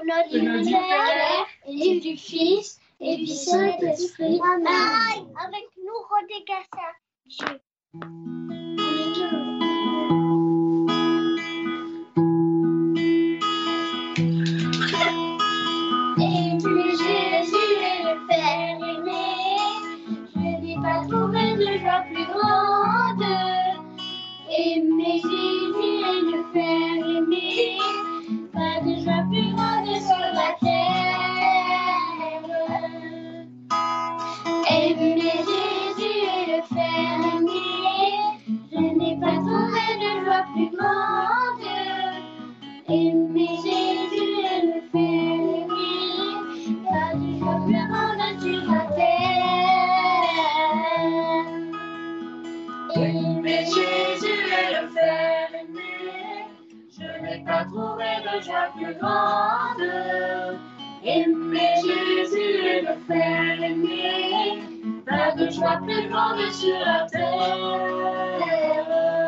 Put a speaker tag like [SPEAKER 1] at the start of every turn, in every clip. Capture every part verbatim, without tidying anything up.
[SPEAKER 1] nom du Père et du Fils et du Saint-Esprit. Amen. Avec nous, Rodégassa. Et puis Jésus est le Père aimé, je n'ai pas trouvé de joie plus grande. Aimer Jésus est le Père aimé, pas de joie plus grande sur la terre. Aimer Jésus est le Père aimé, je n'ai pas trouvé de joie plus grande. Aimer Jésus est le Père aimé, pas de joie plus grande sur la terre. Aimer Jésus est le Père aimé, je n'ai pas trouvé de joie plus grande. Aimer Jésus est le Père aimé, pas de joie plus grande sur la terre.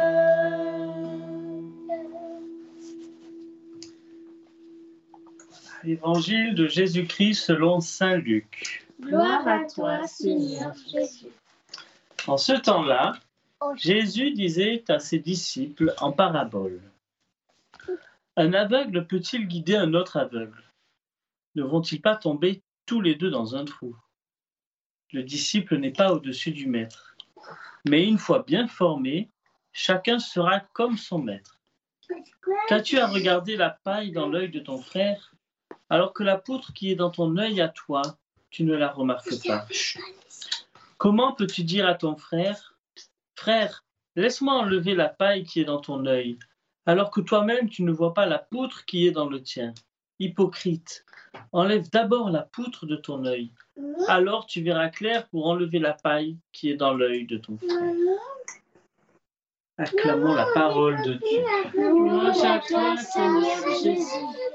[SPEAKER 2] Évangile de Jésus-Christ selon saint Luc.
[SPEAKER 1] Gloire à toi, Seigneur Jésus.
[SPEAKER 2] En ce temps-là, Jésus disait à ses disciples en parabole: un aveugle peut-il guider un autre aveugle? Ne vont-ils pas tomber tous les deux dans un trou? Le disciple n'est pas au-dessus du maître, mais une fois bien formé, chacun sera comme son maître. Qu'as-tu à regarder la paille dans l'œil de ton frère, alors que la poutre qui est dans ton œil à toi, tu ne la remarques pas? Comment peux-tu dire à ton frère: frère, laisse-moi enlever la paille qui est dans ton œil, alors que toi-même tu ne vois pas la poutre qui est dans le tien? Hypocrite, enlève d'abord la poutre de ton œil, alors tu verras clair pour enlever la paille qui est dans l'œil de ton frère. Acclamons la parole de Dieu.
[SPEAKER 1] Louange à toi, Seigneur Jésus.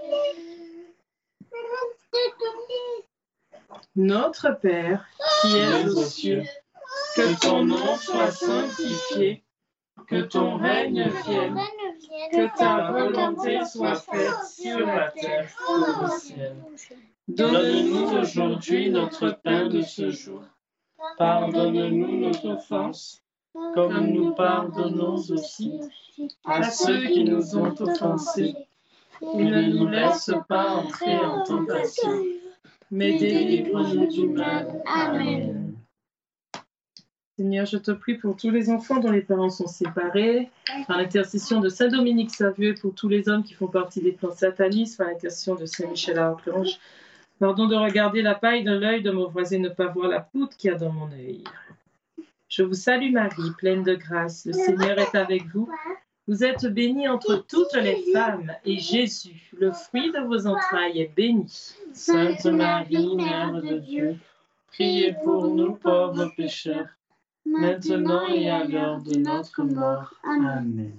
[SPEAKER 3] Notre Père, qui es aux cieux, que ton nom soit sanctifié, que ton règne vienne, que ta volonté soit faite sur la terre comme au ciel. Donne-nous aujourd'hui notre pain de ce jour. Pardonne-nous nos offenses, comme nous pardonnons aussi à ceux qui nous ont offensés. Et ne nous laisse pas entrer en tentation, mais délivre-nous du mal. Amen. Seigneur, je te prie pour tous les enfants dont les parents sont séparés, par l'intercession de Saint Dominique Savieux, pour tous les hommes qui font partie des plans satanistes, par l'intercession de Saint Michel Archange. Pardon de regarder la paille de l'œil de mon voisin, ne pas voir la poutre qu'il y a dans mon œil. Je vous salue Marie, pleine de grâce, le Seigneur est avec vous. Vous êtes bénie entre toutes les femmes, et Jésus, le fruit de vos entrailles, est béni.
[SPEAKER 2] Sainte Marie, Mère de Dieu, priez pour nous pauvres pécheurs, maintenant et à l'heure de notre mort. Amen.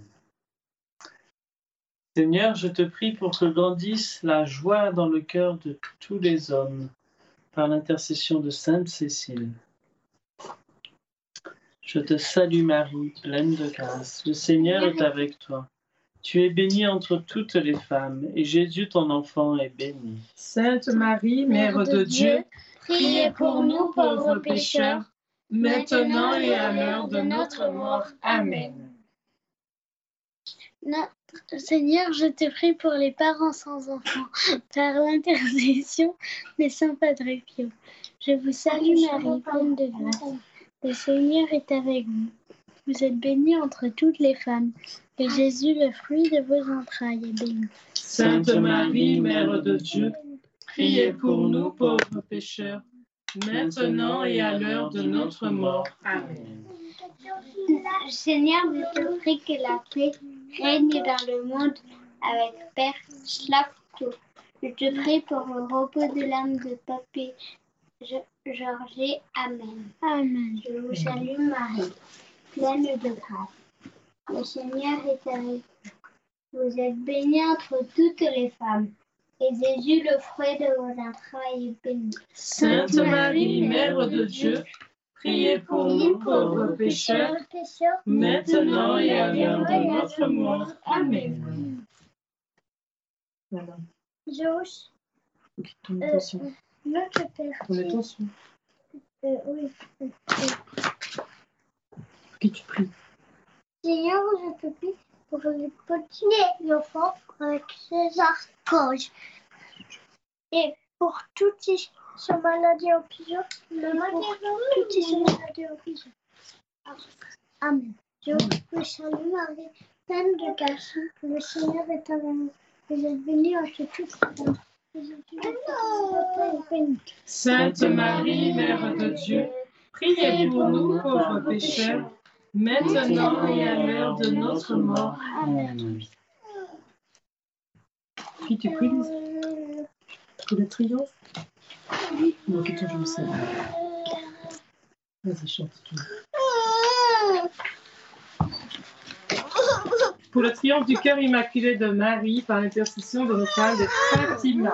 [SPEAKER 2] Seigneur, je te prie pour que grandisse la joie dans le cœur de tous les hommes, par l'intercession de Sainte Cécile. Je te salue Marie, pleine de grâce. Le Seigneur est avec toi. Tu es bénie entre toutes les femmes, et Jésus, ton enfant, est béni.
[SPEAKER 3] Sainte Marie, Mère de Dieu, priez pour nous pauvres pécheurs, maintenant et à l'heure de notre mort. Amen.
[SPEAKER 1] Notre Seigneur, je te prie pour les parents sans enfants, par l'intercession des saints Padre Pio. Je vous salue Marie, pleine de grâce. Le Seigneur est avec vous. Vous êtes bénie entre toutes les femmes, et Jésus, le fruit de vos entrailles, est béni.
[SPEAKER 3] Sainte Marie, Mère de Dieu, priez pour nous pauvres pécheurs, maintenant et à l'heure de notre mort. Amen.
[SPEAKER 1] Seigneur, je te prie que la paix règne dans le monde avec Père Slavko. Je te prie pour le repos de l'âme de Papé Georges. Amen. Amen. Je vous salue Marie, pleine de grâce. Le Seigneur est avec vous. Vous êtes bénie entre toutes les femmes, et Jésus, le fruit de vos entrailles, est béni.
[SPEAKER 3] Sainte Marie, Mère de Dieu, priez pour nous pauvres pécheurs, maintenant et à l'heure de notre mort. Amen.
[SPEAKER 1] Josh,
[SPEAKER 3] Ok, ton attention.
[SPEAKER 1] Euh, notre Père.
[SPEAKER 3] Ton attention.
[SPEAKER 1] Euh, oui.
[SPEAKER 3] Ok, tu pries.
[SPEAKER 1] Seigneur, je te prie pour les petits enfants avec ces archanges. Et pour toutes ces ces maladies en prison, mais pour toutes ces maladies en prison. Amen. Je vous salue Marie, pleine de grâce, le Seigneur est avec vous. Vous êtes bénie entre toutes les femmes. Vous êtes bénie entre toutes les femmes.
[SPEAKER 3] Sainte Marie, Mère de Dieu, priez pour nous pauvres pécheurs, maintenant et à l'heure de notre mort.
[SPEAKER 1] Amen.
[SPEAKER 3] Puis tu pries pour le triomphe. Non, que toi je le sais. Vas-y, chante. Pour le triomphe du cœur immaculé de Marie, par l'intercession de notre âme de Fatima.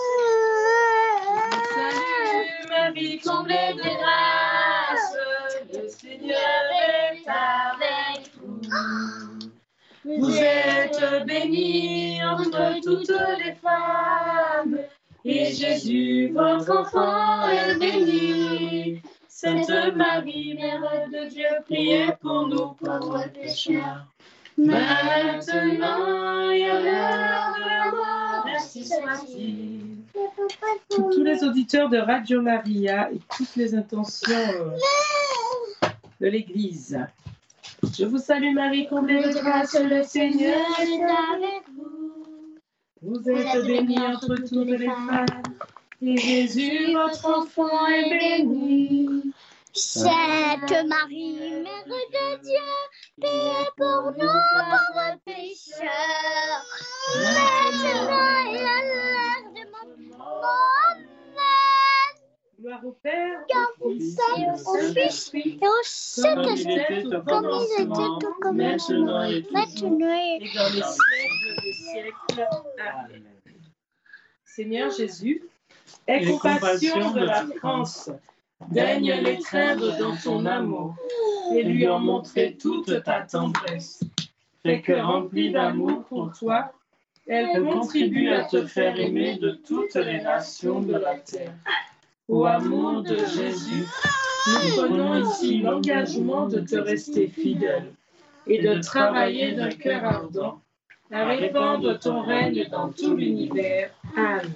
[SPEAKER 3] Salut Marie, comblée de grâce, le Seigneur est avec vous. Vous êtes bénie entre toutes les femmes, et Jésus, votre enfant, est béni. Sainte Marie, Mère de Dieu, priez pour nous pauvres pécheurs, maintenant et à l'heure de la mort, ainsi soit-il. Pour tous les auditeurs de Radio Maria et toutes les intentions euh, de l'Église, je vous salue Marie, comblée de grâce, le Seigneur est avec vous. Vous êtes bénie entre toutes les femmes, et Jésus, votre enfant, est béni.
[SPEAKER 1] Sainte Marie, Mère de Dieu, priez pour nous pauvres pécheurs, maintenant et à l'heure de notre mort. Amen.
[SPEAKER 3] Gloire au Père,
[SPEAKER 1] Au Fils et au Fils et au Saint-Esprit, comme il était au commencement, maintenant et
[SPEAKER 3] et dans les siècles des siècles. Amen. Seigneur Jésus, aie
[SPEAKER 2] Et
[SPEAKER 3] compassion de la France. Daigne l'étreindre dans ton amour et lui en montrer toute ta tendresse. Fais que, remplie d'amour pour toi, elle contribue à te faire aimer de toutes les nations de la terre. Au amour de Jésus, nous prenons ici l'engagement de te rester fidèle et de travailler d'un cœur ardent à répandre ton règne dans tout l'univers. Amen.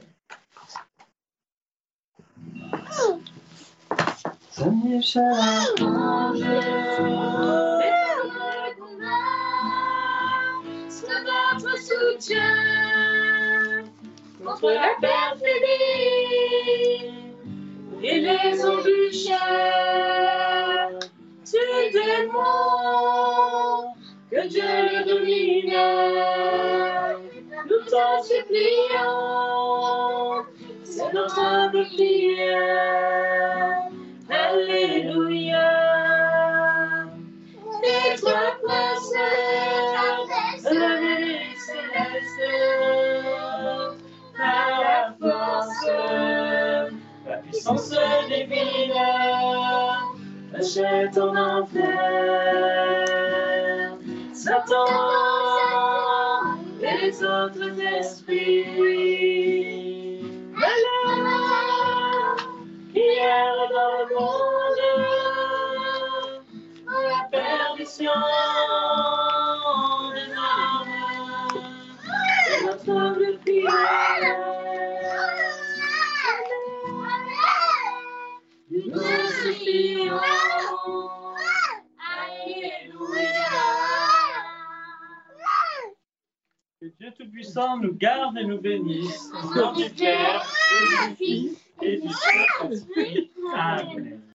[SPEAKER 2] Seigneur, cher
[SPEAKER 3] Ange, c'est notre soutien contre la perfidie et les embûches du démon. Que Dieu le domine, nous t'en supplions, c'est notre humble prière. Alléluia. Fais-toi place de la vérité céleste, par la force, la puissance divine, achète ton enfer. Satan et les autres esprits, malheur qui errent dans le monde, dans la perdition des âmes, c'est notre humble prière. Nous nous supplions.
[SPEAKER 2] Que Dieu Tout-Puissant nous garde et nous bénisse, au nom du Père, et du Fils, et du Saint-Esprit. Amen.